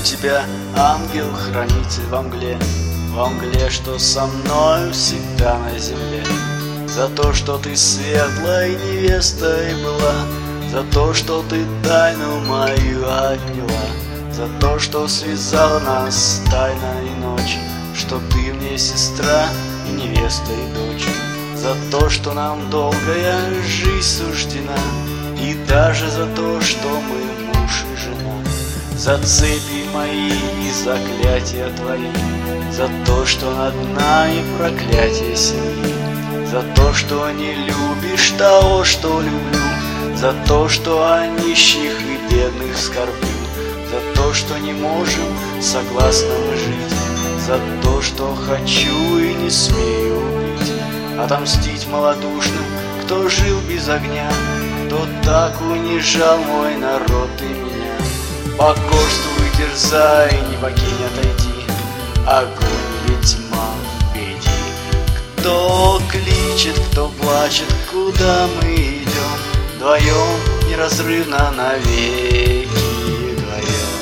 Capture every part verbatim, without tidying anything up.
тебя, ангел-хранитель во мгле, во мгле, что со мною всегда на земле. За то, что ты светлой невестой была, за то, что ты тайну мою отняла, за то, что связала нас тайной ночь, что ты мне сестра и невеста и дочь, за то, что нам долгая жизнь суждена, и даже за то, что мы муж и жена. За цепи мои и заклятия твои, за то, что над нами проклятие семьи, за то, что не любишь того, что люблю, за то, что о нищих и бедных скорблю, за то, что не можем согласно мы жить, за то, что хочу и не смею убить, отомстить малодушным, кто жил без огня, кто так унижал мой народ и меня. Покорствуй, дерзай, не покинь, отойди, огонь или тьма впереди. Кто кличет, кто плачет, куда мы идем, вдвоем неразрывно навеки вдвоем.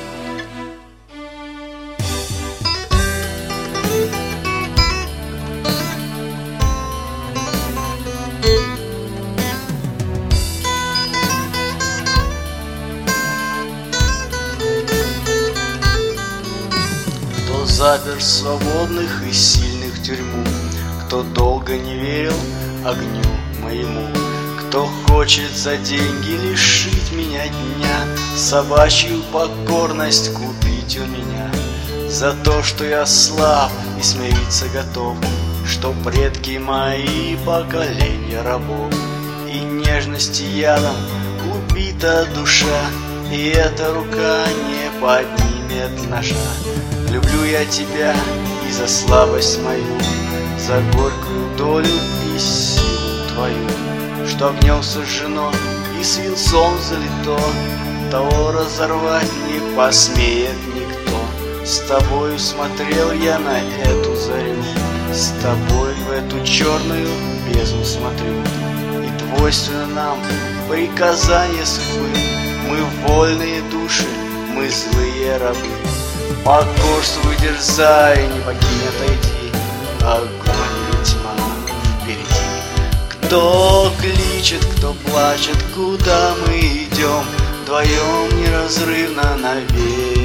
Кто запер свободных и сильных в тюрьму, кто долго не верил огню моему, кто хочет за деньги лишить меня дня, собачью покорность купить у меня. За то, что я слаб и смириться готов, что предки мои поколения рабов, и нежности ядом убита душа, и эта рука не поднимет ножа. Люблю я тебя и за слабость мою, за горькую долю и силу твою, что огнем сожжено и свинцом залито, того разорвать не посмеет никто. С тобою смотрел я на эту зарю, с тобой в эту черную бездну смотрю, и двойственно нам приказание судьбы. Мы вольные души, мы злые рабы. Покорствуй, дерзай, не покинь, отойди, огонь или тьма впереди. Кто кличет, кто плачет, куда мы идем, вдвоем неразрывно навеки.